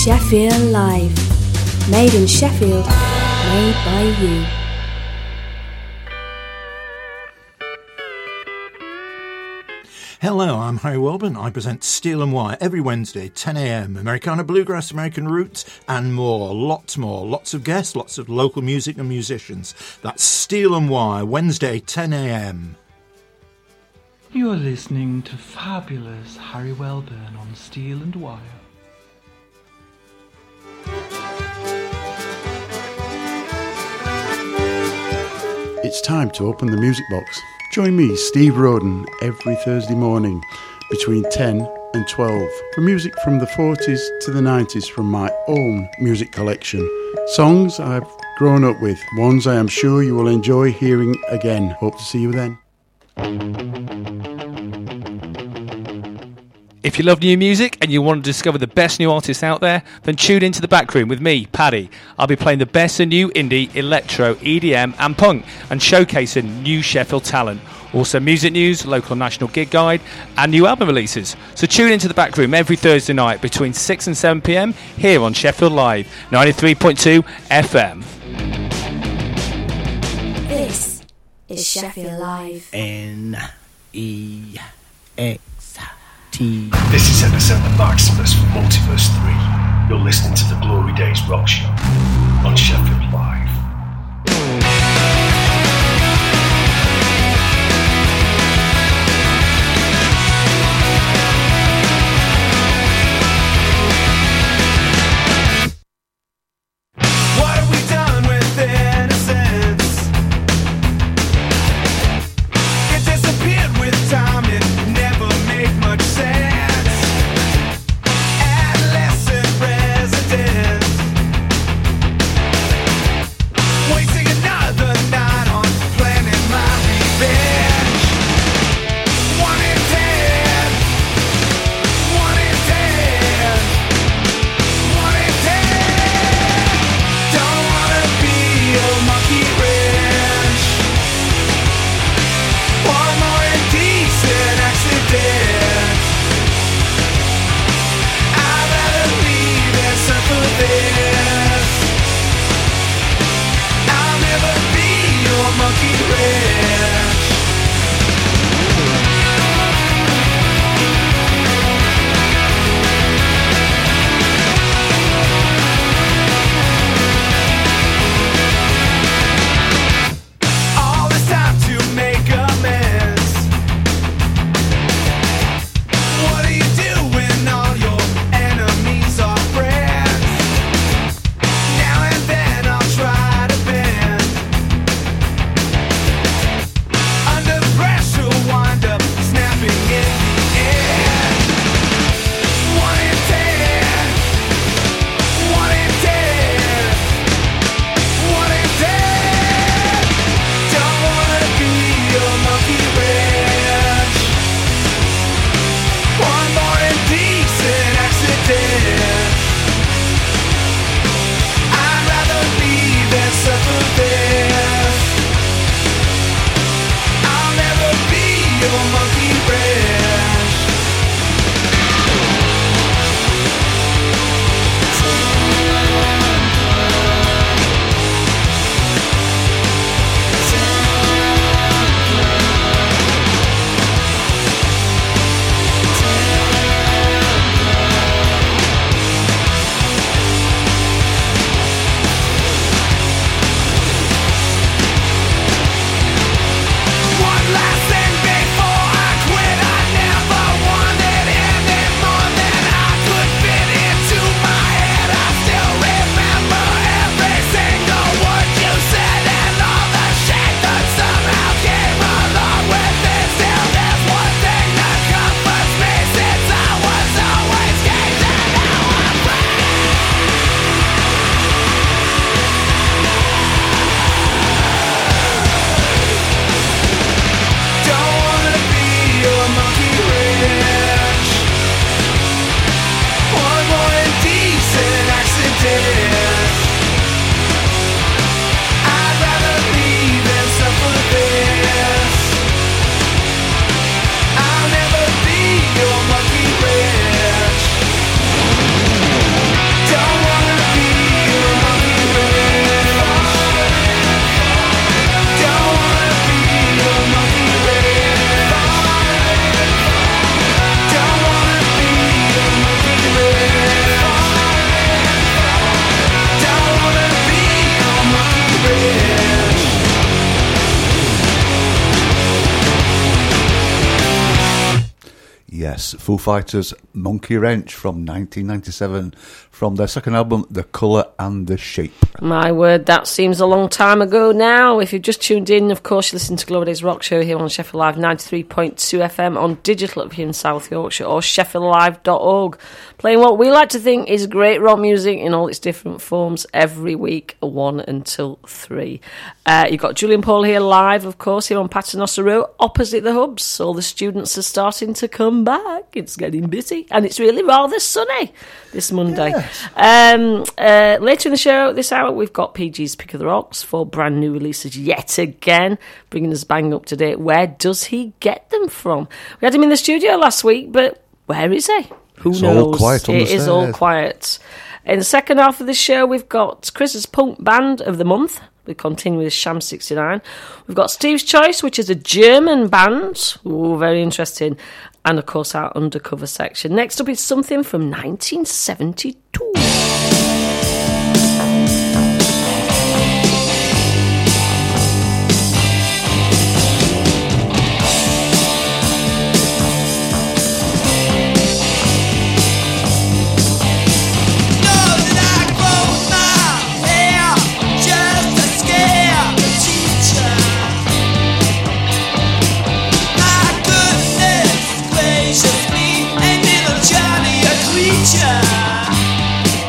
Sheffield Live. Made in Sheffield, made by you. Hello, I'm Harry Welburn. I present Steel and Wire every Wednesday, 10 a.m. Americana Bluegrass, American Roots, and more. Lots more. Lots of guests, lots of local music and musicians. That's Steel and Wire, Wednesday, 10 a.m. You're listening to fabulous Harry Welburn on Steel and Wire. It's time to open the music box. Join me, Steve Roden, every Thursday morning between 10 and 12 for music from the 40s to the 90s from my own music collection. Songs I've grown up with, ones I am sure you will enjoy hearing again. Hope to see you then. If you love new music and you want to discover the best new artists out there, then tune into The Backroom with me, Paddy. I'll be playing the best of new indie, electro, EDM and punk and showcasing new Sheffield talent. Also music news, local national gig guide and new album releases. So tune into The Backroom every Thursday night between 6 and 7 p.m. here on Sheffield Live, 93.2 FM. This is Sheffield Live. N-E-X-T. This is Epicenter Maximus from Multiverse 3. You're listening to the Glory Days Rock Show on Sheffield Live. Yes, Foo Fighters' Monkey Wrench from 1997 from their second album, The Colour and the Shape. My word, that seems a long time ago now. If you've just tuned in, of course, you listen to Glory Days Rock Show here on Sheffield Live 93.2 FM on digital up here in South Yorkshire or sheffieldlive.org. Playing what we like to think is great rock music in all its different forms every week, 1 until 3. You've got Julian Paul here live, of course, here on Paternoster Row, opposite the Hubs. All the students are starting to come back. It's getting busy, and it's really rather sunny this Monday. Yes. Later in the show, this hour, we've got PG's Pick of the Rocks, 4 brand new releases yet again, bringing us bang up to date. Where does he get them from? We had him in the studio last week, but where is he? Who knows? All quiet on the stairs. It is all quiet. In the second half of the show, we've got Chris's Punk Band of the Month. We continue with Sham 69. We've got Steve's Choice, which is a German band. Ooh, very interesting. And, of course, our Undercover section. Next up is something from 1972. Graciously, a little Johnny, a creature.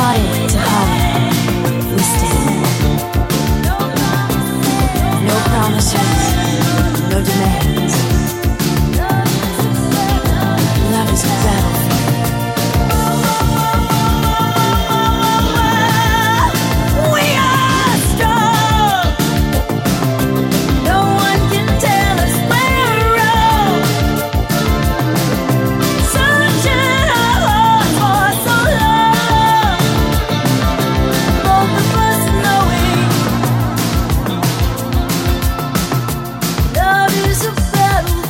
heartache to heartache, we stand. No promises, no demands. Love is a battlefield. We are strong. No one can tell us we're wrong. Searching our hearts for so long. Both of us knowing love is a battlefield.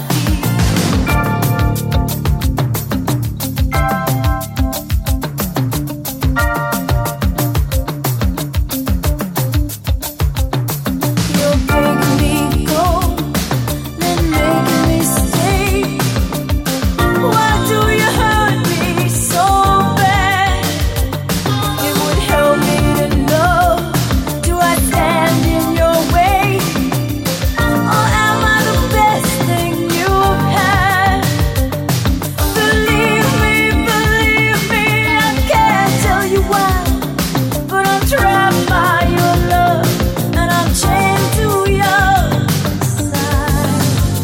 You're breaking me cold, then making me stay. Why do you hurt me so bad? It would help me to know, do I stand in your way? Or am I the best thing you've had? Believe me, I can't tell you why, but I'm trapped by your love, and I'm chained to your side.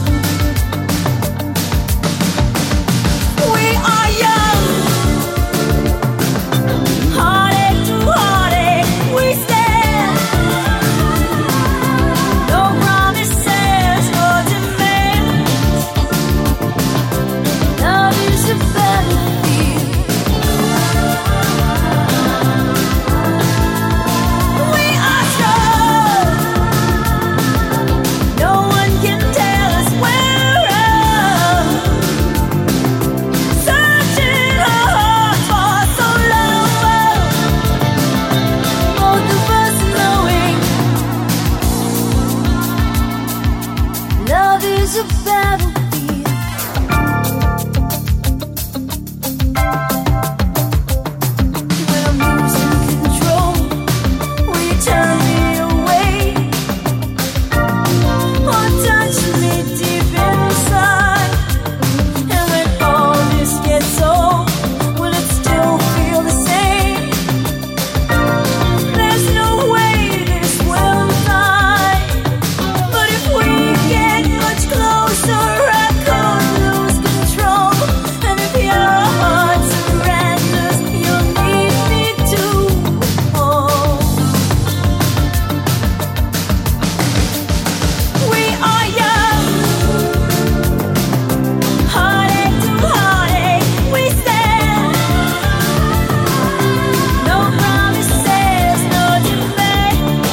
We are young, heartache to heartache, we stand. No promises, no demands. Love is a battlefield. We are strong. No one can tell us we're wrong. Searching our hearts for so long. Both of us knowing love is a battlefield. When I'm losing control, will you turn me away? Or touch me deep inside? And when all this gets old, will it still feel the same? There's no way this will die. But if we get much closer, I could lose control. And if your heart surrenders, you'll need me to hold. We are young, heartache to heartache, we stand. No promises, no demands.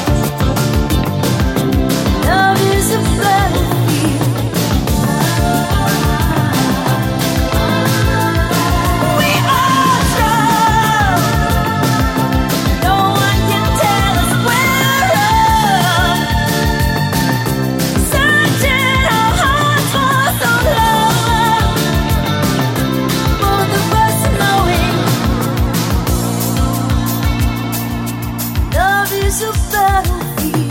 Love is a battlefield. We are strong. No one can tell us we're wrong. Searching our hearts for so long. Both of us knowing love is a battlefield.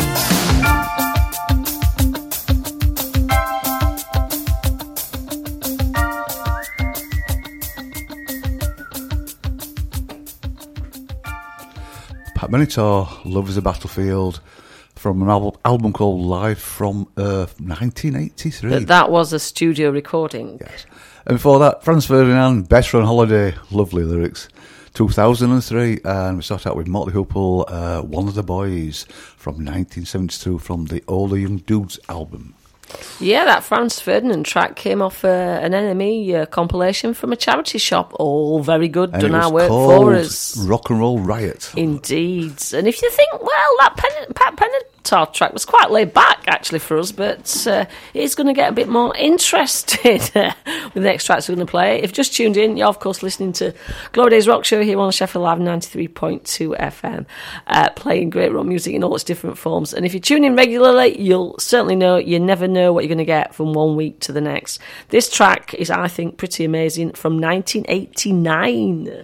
Pat Benatar, Love is a Battlefield, from an album called Live from 1983. But that was a studio recording. Yes. And before that, Franz Ferdinand, Better on Holiday, lovely lyrics. 2003, and we start out with Motley Hoople, One of the Boys, from 1972, from the All the Young Dudes album. Yeah, that Franz Ferdinand track came off an NME compilation from a charity shop. All very good, And done it was our work called for us. Rock and Roll Riot. Indeed. And if you think, well, that Pat Benatar track was quite laid back, actually, for us, but it's going to get a bit more interested with the next tracks we're going to play. If you've just tuned in, you're, of course, listening to Glory Days Rock Show here on Sheffield Live 93.2 FM, playing great rock music in all its different forms. And if you tune in regularly, you'll certainly know you never know what you're going to get from one week to the next. This track is, I think, pretty amazing, from 1989.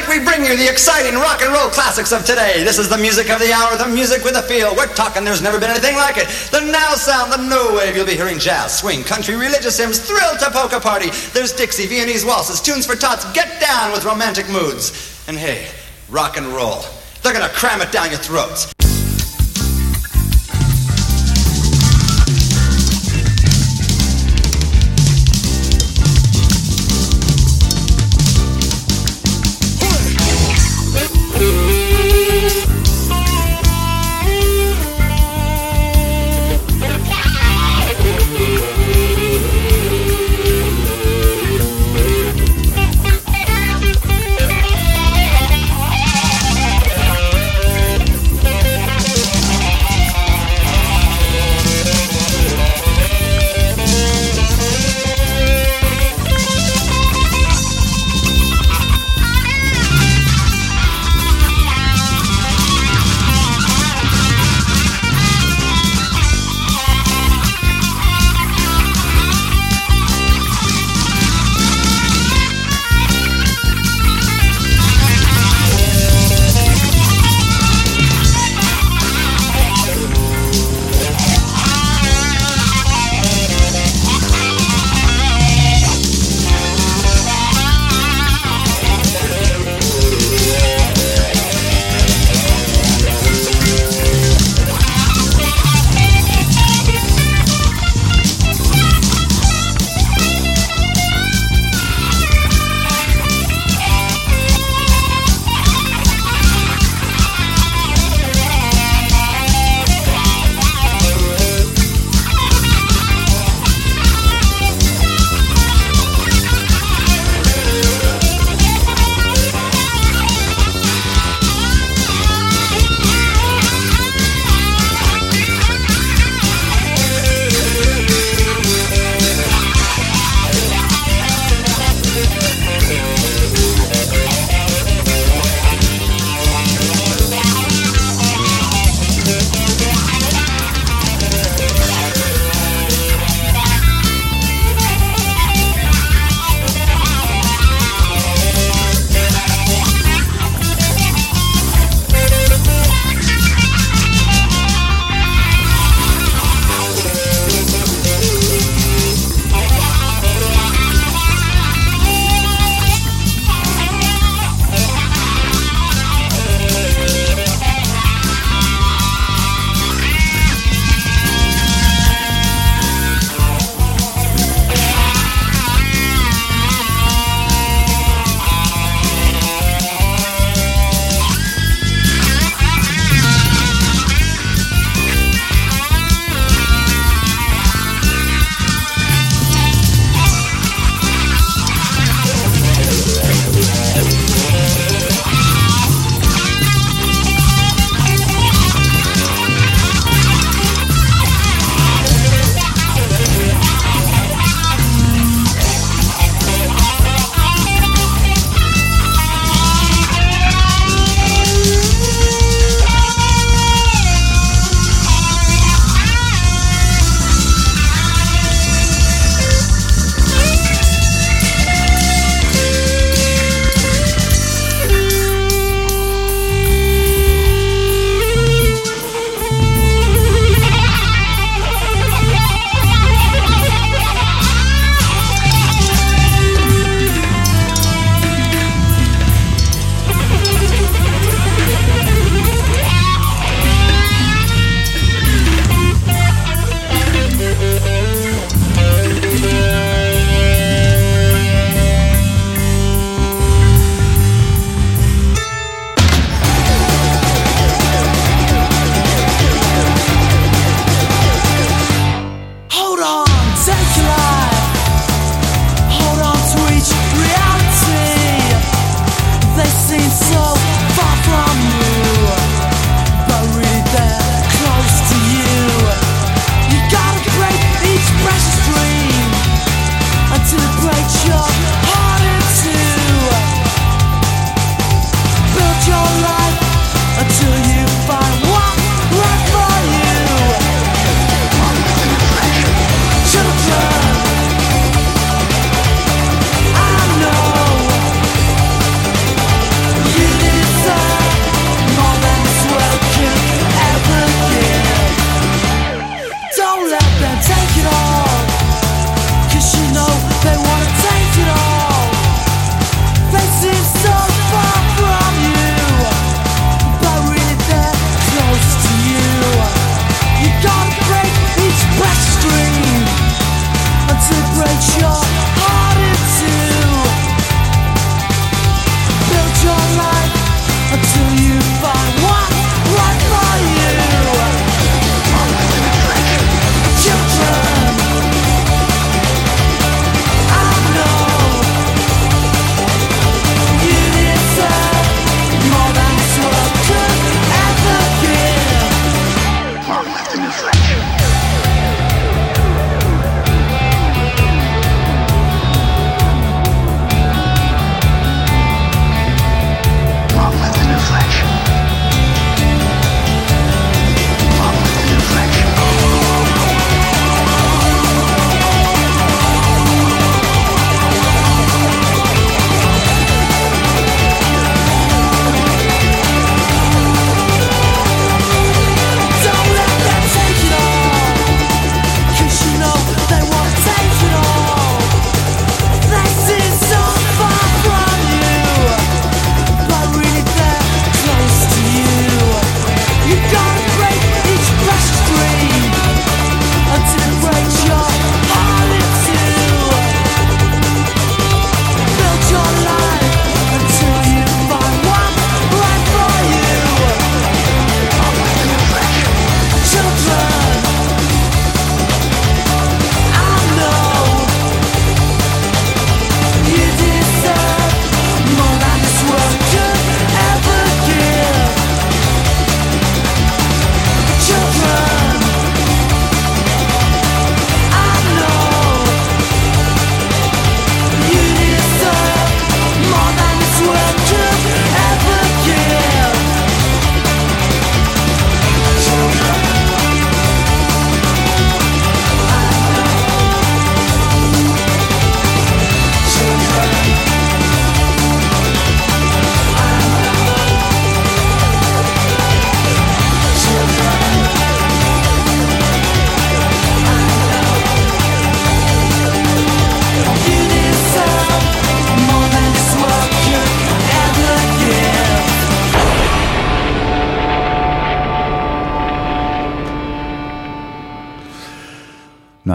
Tonight we bring you the exciting rock and roll classics of today. This is the music of the hour, the music with a feel. We're talking there's never been anything like it. The now sound, the no wave. You'll be hearing jazz, swing, country, religious hymns, thrill to polka party. There's Dixie, Viennese waltzes, tunes for tots. Get down with romantic moods. And hey, rock and roll. They're gonna cram it down your throats.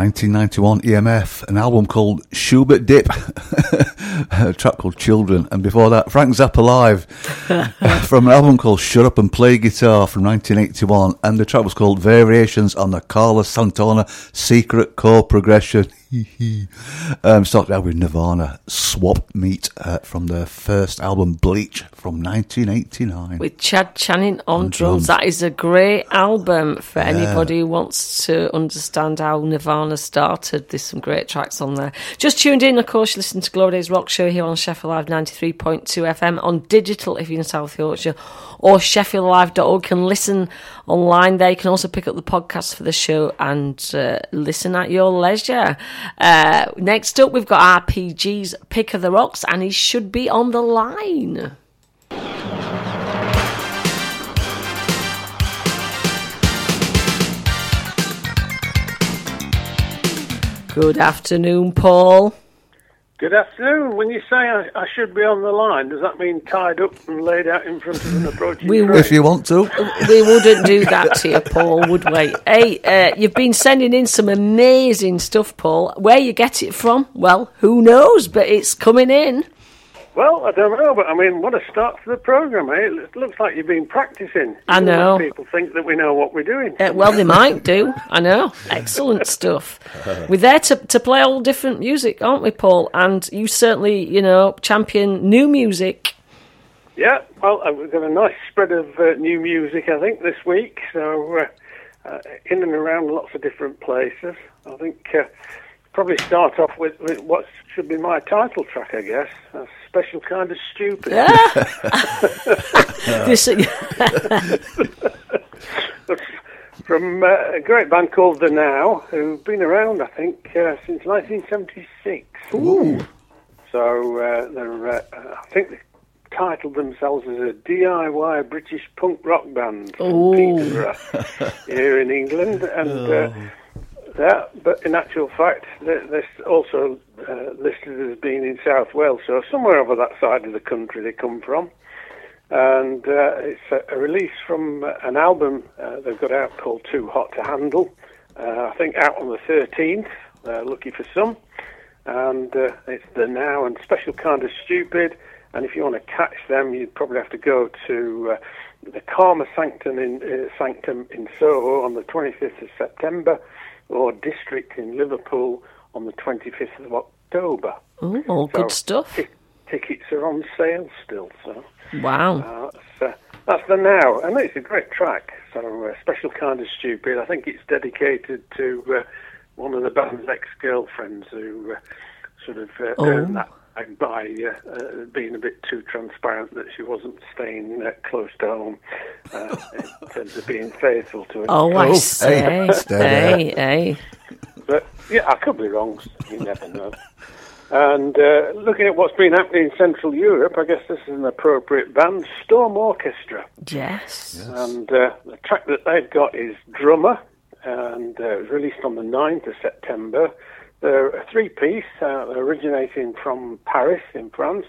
1991 EMF, an album called Schubert Dip, a track called Children, and before that Frank Zappa Live from an album called Shut Up and Play Guitar from 1981, and the track was called Variations on the Carlos Santana Secret Chord Progression. Started out with Nirvana, Swap Meet from their first album Bleach from 1989. With Chad Channing on drums. That is a great album for anybody who wants to understand how Nirvana started. There's some great tracks on there. Just tuned in, of course, you listen to Glory Days Rock Show here on Sheffield Live 93.2 FM, on digital if you're in South Yorkshire, or sheffieldlive.org. You can listen online there. You can also pick up the podcast for the show and listen at your leisure. Next up, we've got RPG's Pick of the Rocks, and he should be on the line. Good afternoon, Paul. Good afternoon. When you say I should be on the line, does that mean tied up and laid out in front of an approaching train? If you want to. We wouldn't do that to you, Paul, would we? Hey, you've been sending in some amazing stuff, Paul. Where you get it from? Well, who knows, but it's coming in. Well, I don't know, but I mean, what a start to the programme, eh? It looks like you've been practising. I know. People think that we know what we're doing. Well, they might do. I know. Excellent stuff. We're there to play all different music, aren't we, Paul? And you certainly, champion new music. Yeah, well, we've got a nice spread of new music, I think, this week. So, in and around lots of different places. I think probably start off with what should be my title track, I guess. A Special Kind of Stupid. From a great band called The Now, who've been around, I think, since 1976. Ooh. So I think they titled themselves as a DIY British punk rock band from Peterborough here in England, and but in actual fact, they're also listed as being in South Wales, so somewhere over that side of the country they come from. And it's a release from an album they've got out called Too Hot to Handle, I think out on the 13th, lucky for some. And it's The Now and Special Kind of Stupid. And if you want to catch them, you'd probably have to go to the Karma Sanctum in Soho on the 25th of September, or District in Liverpool on the 25th of October. Oh, good stuff. Tickets are on sale still, so... Wow. That's The Now, and it's a great track. So, Special Kind of Stupid. I think it's dedicated to one of the band's ex-girlfriends who sort of earned that by being a bit too transparent that she wasn't staying close to home in terms of being faithful to her. Oh, I say. Hey. But, yeah, I could be wrong. You never know. And looking at what's been happening in Central Europe, I guess this is an appropriate band, Storm Orchestra. Yes. And the track that they've got is Drummer, and it was released on the 9th of September. They're a three-piece, originating from Paris in France,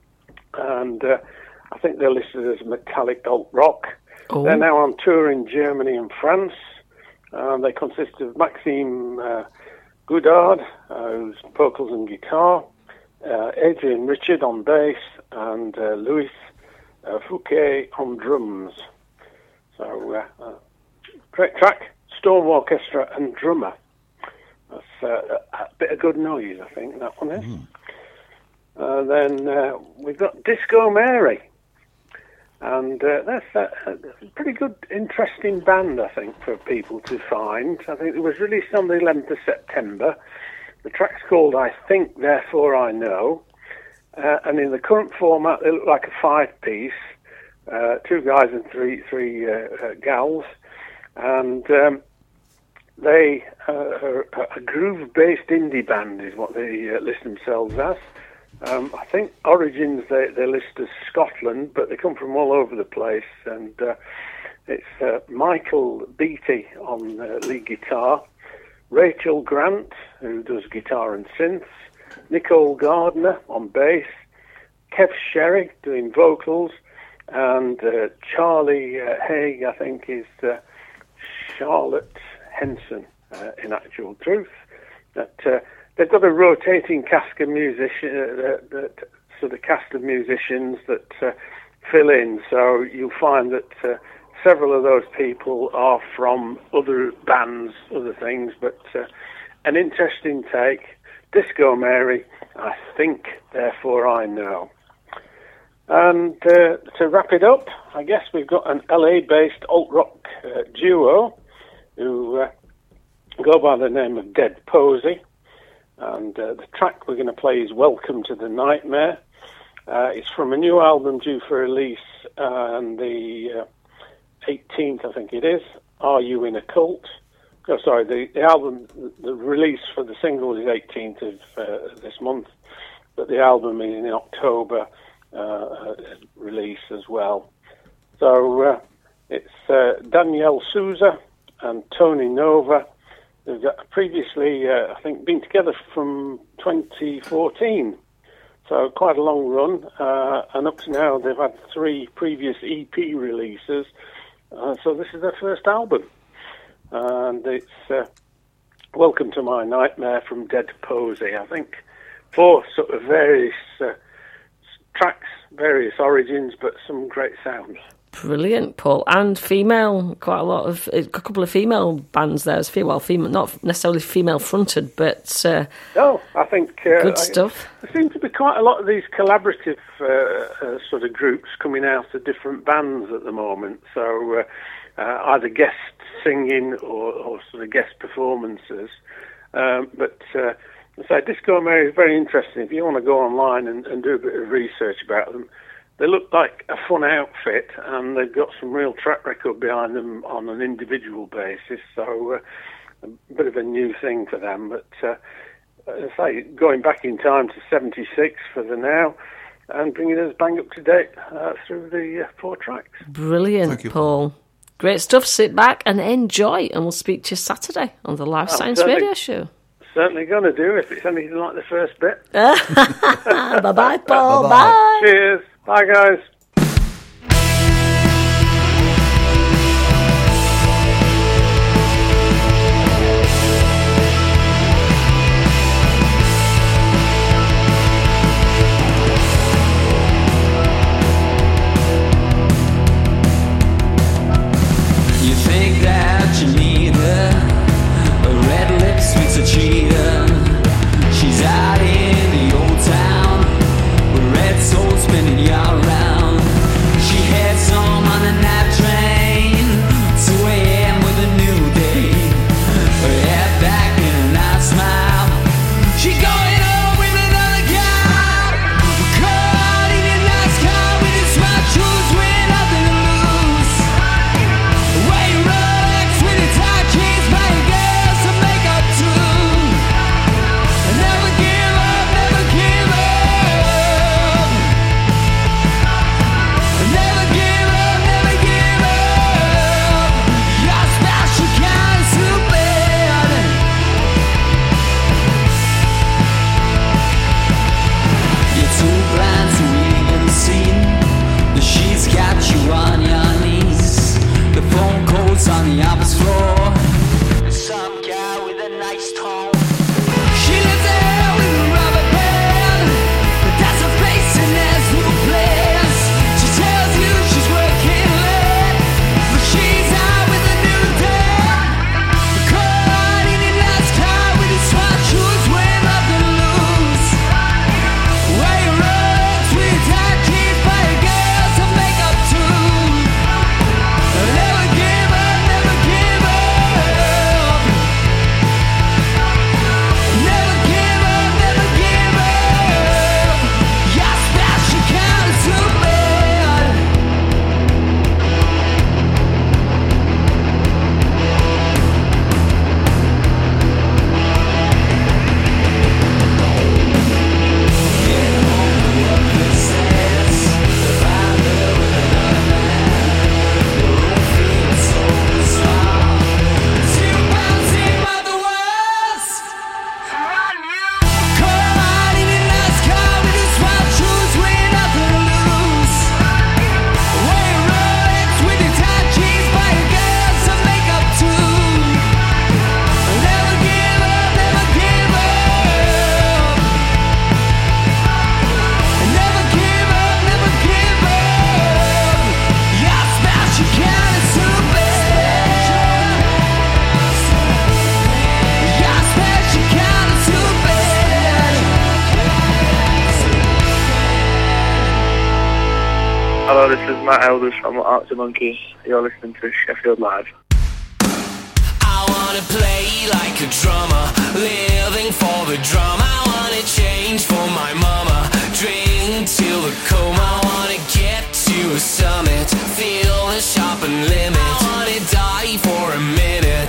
and I think they're listed as metallic alt rock. Oh. They're now on tour in Germany and France. They consist of Maxime Goudard, who's vocals and guitar, Adrian Richard on bass, and Louis Fouquet on drums. So, great track, Storm Orchestra and Drummer. That's a bit of good noise, I think, that one is. Then we've got Disco Mary. And that's a pretty good, interesting band, I think, for people to find. I think it was released on the 11th of September. The track's called I Think, Therefore I Know. And in the current format, they look like a five-piece, two guys and three gals. And they are a groove-based indie band is what they list themselves as. I think origins they list as Scotland, but they come from all over the place. And it's Michael Beattie on lead guitar, Rachel Grant, who does guitar and synths, Nicole Gardner on bass, Kev Sherry doing vocals, and Charlie Haig, I think, is Charlotte Henson, in actual truth. that they've got a rotating cast of cast of musicians that fill in. So you'll find that several of those people are from other bands, other things, but an interesting take. Disco Mary, I think, therefore I know. And to wrap it up, I guess we've got an LA-based alt-rock duo who go by the name of Dead Posey. And the track we're going to play is Welcome to the Nightmare. It's from a new album due for release on the 18th, I think it is. Are You in a Cult? Oh, sorry, the album, the release for the single is 18th of this month, but the album is in October release as well. So it's Danielle Souza and Tony Nova, who've previously, I think, been together from 2014. So quite a long run, and up to now they've had 3 previous EP releases, so this is their first album. And it's Welcome to My Nightmare from Dead Posey. I think 4 sort of various tracks, various origins, but some great sounds. Brilliant, Paul. And female, a couple of female bands there. Female, not necessarily female fronted, but no, I think good stuff. There seems to be quite a lot of these collaborative sort of groups coming out of different bands at the moment. So either guest singing or sort of guest performances. But so Disco Mary is very interesting. If you want to go online and do a bit of research about them, they look like a fun outfit, and they've got some real track record behind them on an individual basis. So a bit of a new thing for them. But as I say, going back in time to '76 for the now, and bringing us bang up to date through the 4 tracks. Brilliant, Thank you, Paul. Great stuff. Sit back and enjoy, and we'll speak to you Saturday on the Live Science Radio Show. Certainly going to do, if it's anything like the first bit. Bye-bye, Paul. Bye-bye. Bye. Cheers. Bye, guys. You think that you need her, a red lips with a cheetah. She's out in the old town, with red soul spinning you around. She heads home on a night train, 2 a.m. with a new day. Her head back and a nice smile. She going home with another guy. Caught in a nice car with a smart shoes with nothing to lose. Wearing Rolex with a tight jeans, buying girls to make up to. Never give up, never give up. Never give up, never give up. You're special kind of superman. You're too blind to even see that she's got you on your knees. The phone calls on the office floor. Some guy with a nice tone. She lives there with a rubber band. That's her face and there's no plans. She tells you she's working late, but she's out with a new dad. Caught in a nice car with his smart shoes, wearing nothing to lose. Wearing Rolex with tight jeans, buying girls to make up to. Never give up, never give up. Hello, this is Matt Elders from Arctic Monkeys. You're listening to Sheffield Live. I wanna play like a drummer, living for the drum. I wanna change for my mama, drink till the coma. I wanna get to a summit, feel the sharpened limit. I wanna die for a minute.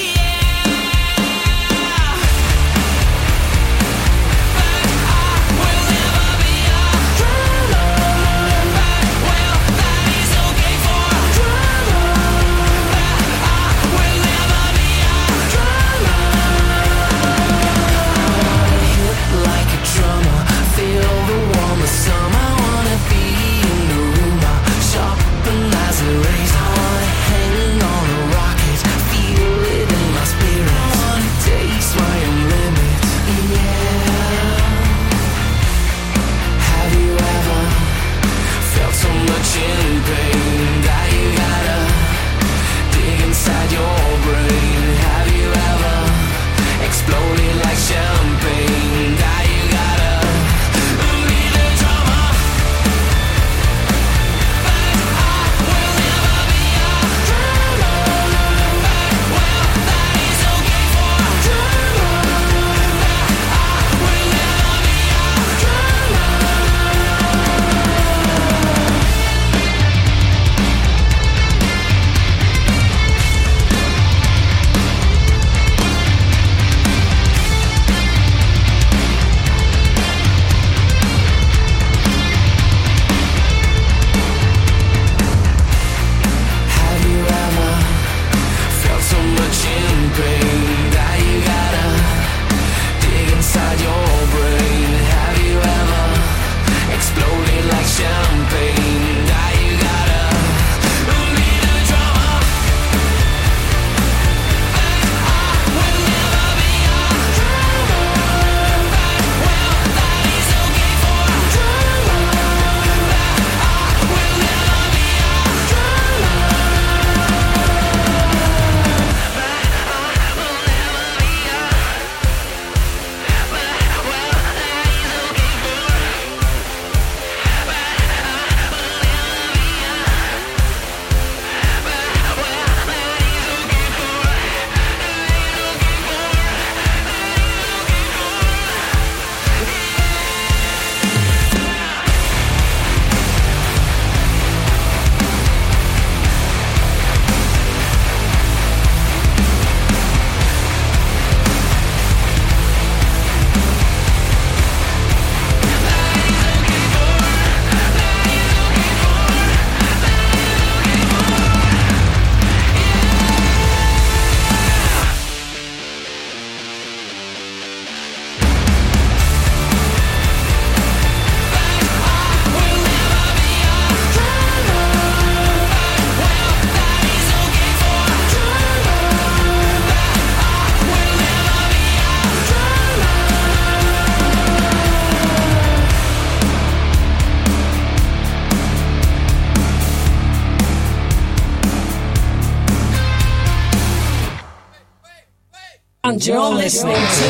And you're listening to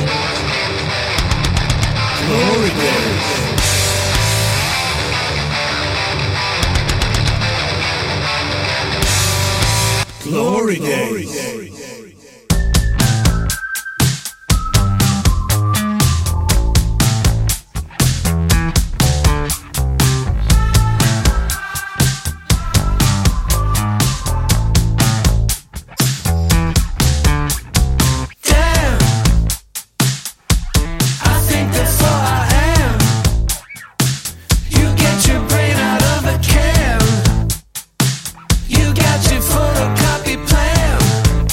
Glory Days. Glory Days. Photocopy plan.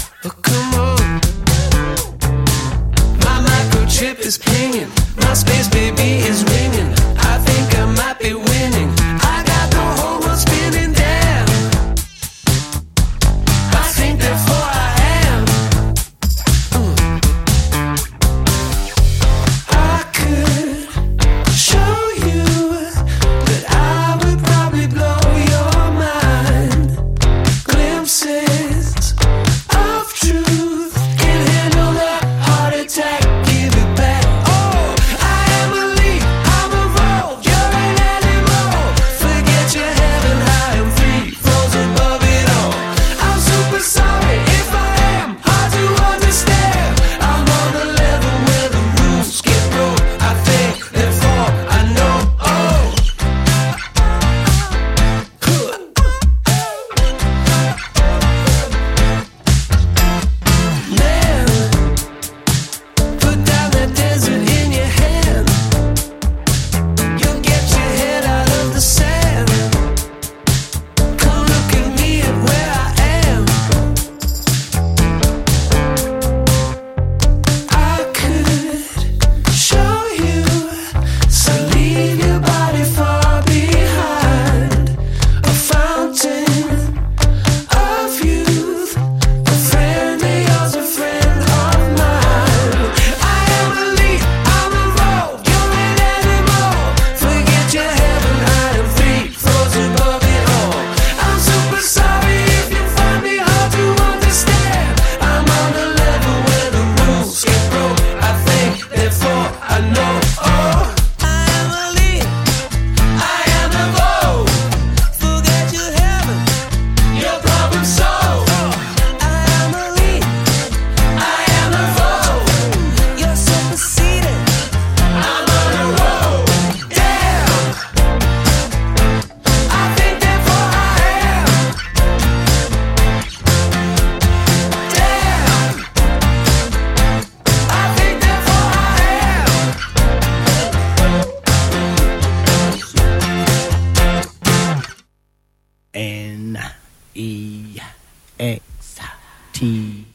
T.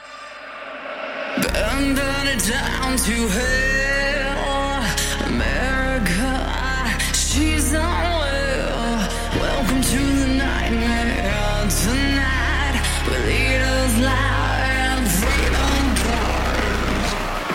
Burn it down to hell, America, she's unwell. Welcome to the nightmare tonight. We lead us loud and freedom calls.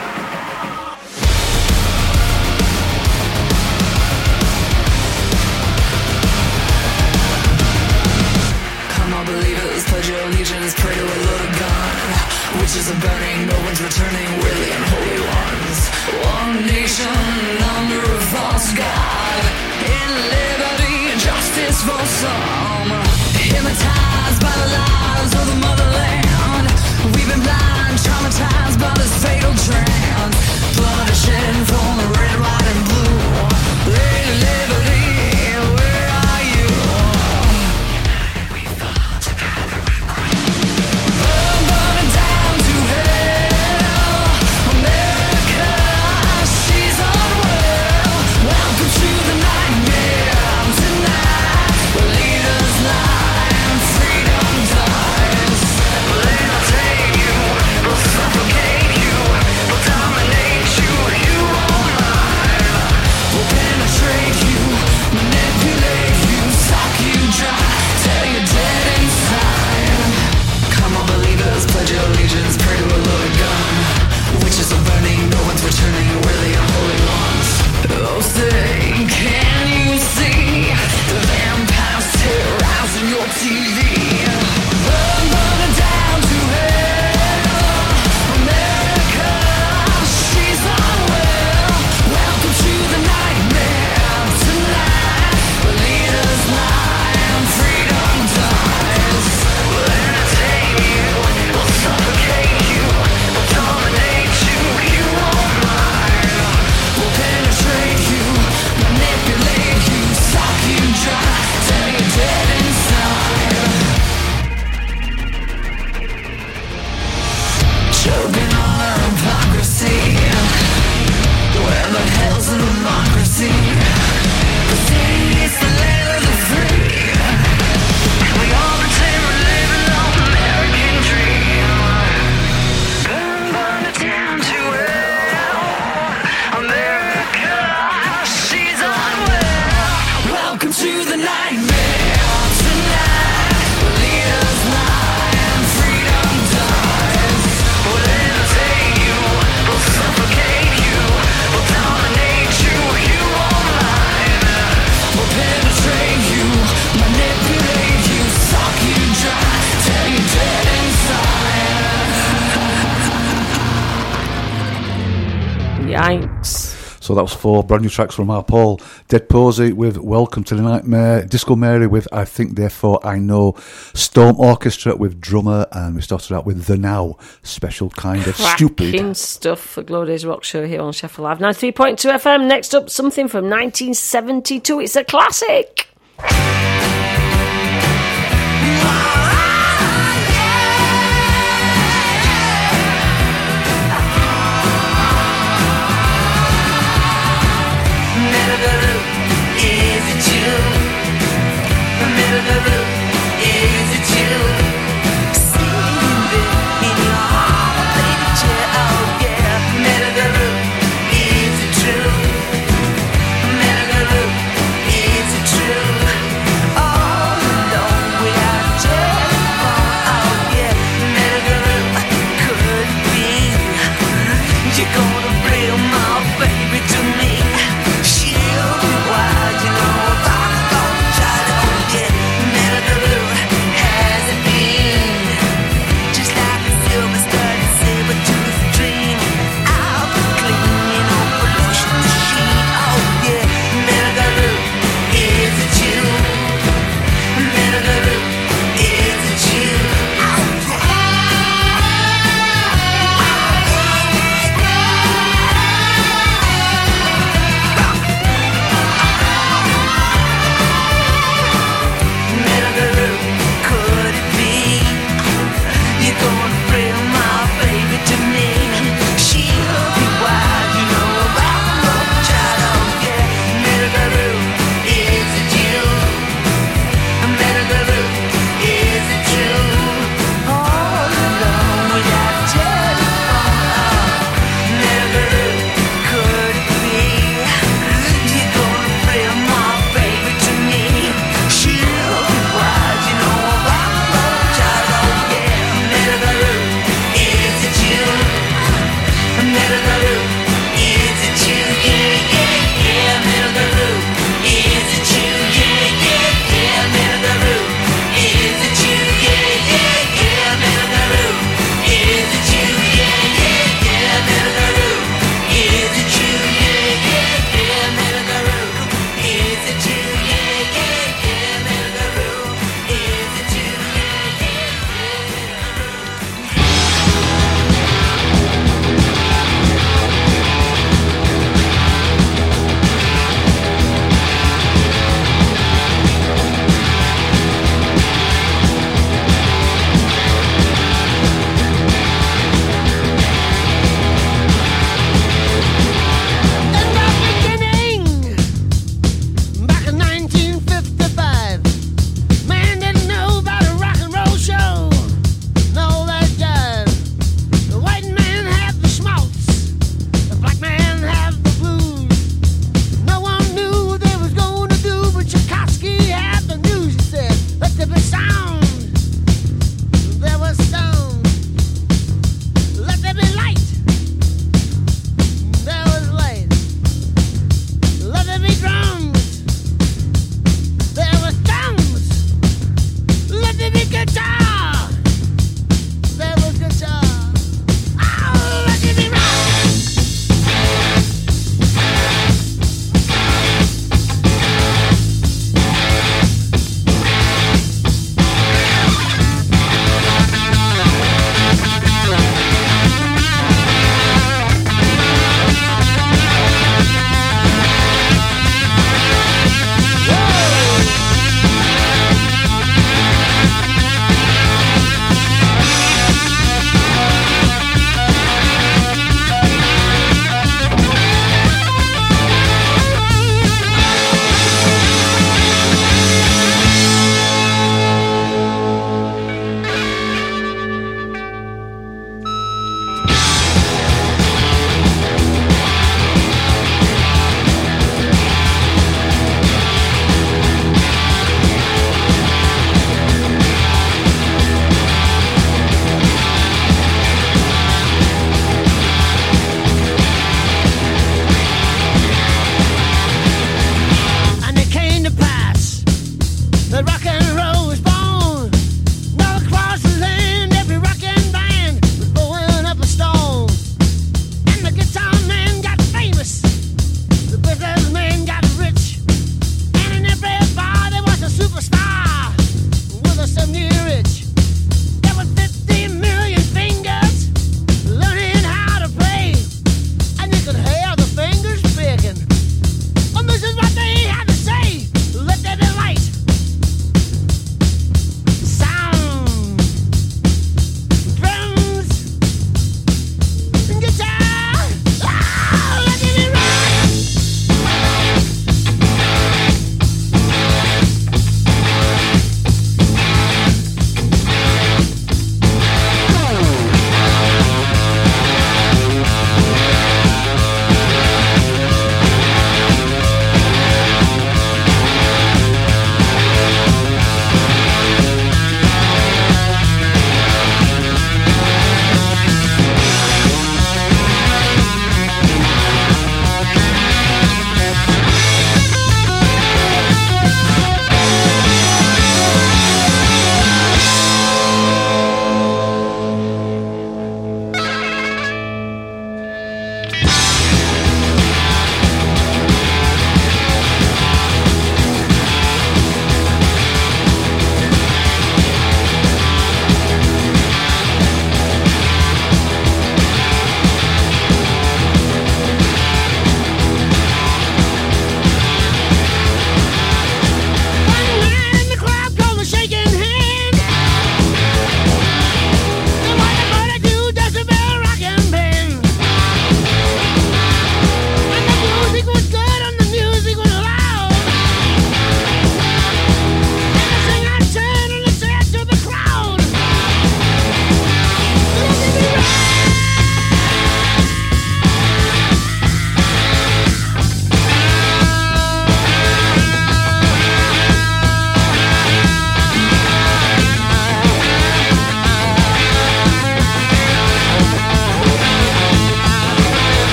Come on, believers, pledge your allegiance, pray to a Lord God. Witches are burning, no one's returning, we're the unholy ones. One nation under a false god. In liberty and justice for some. Hypnotized by the lies of the motherland. We've been blind, traumatized by this fatal trance. Blood is shed from the red, white, and blue. Lady Liberty, where are you? We fall together and burn it down to hell. America, she's unwell. Welcome to the nightmare tonight. Where leaders lie and freedom dies. They will take you, will suffocate you, will dominate you. You won't mind. Will penetrate you, manipulate you, suck you dry, till you're dead inside. Come on, believers, pledge your allegiance, pray to a Lord God. Witches are burning, no one's returning, we're the unholy ones. Oh, say, can you see the vampires terrorizing your TV? Burn it down to hell, America, she's unwell. Welcome to the nightmare tonight. Where leaders lie and freedom dies. We'll entertain you, we'll suffocate you, we'll dominate you, you won't mind. We'll penetrate you, manipulate you, suck you dry, till you're dead inside. Choking on our hypocrisy. Where the hell's the democracy? The city is the land of the free. And we all pretend we're living on the American dream. Burn it down to hell. America, she's unwell. Welcome to the nightmare tonight. Where leaders lie and freedom dies. We'll entertain you, we'll suffocate you, we'll dominate you, you won't mind. We'll penetrate you, manipulate you, suck you dry, till you're dead inside. Yikes. So that was 4 brand new tracks from our Paul. Dead Posey with Welcome to the Nightmare, Disco Mary with I Think Therefore I Know, Storm Orchestra with Drummer, and we started out with The Now, Special Kind of Stupid. Cracking stuff for Glory Days Rock Show here on Sheffield Live 93.2 FM. Next up, something from 1972. It's a classic. Is it you? Is it you? Sleeping in your heart, baby chair, oh yeah. Is it true? Is it true?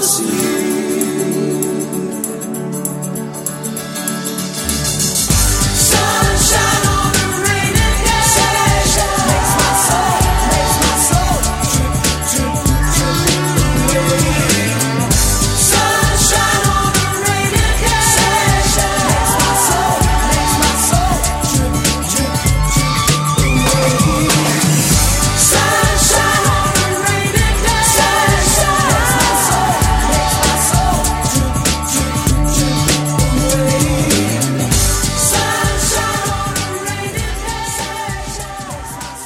see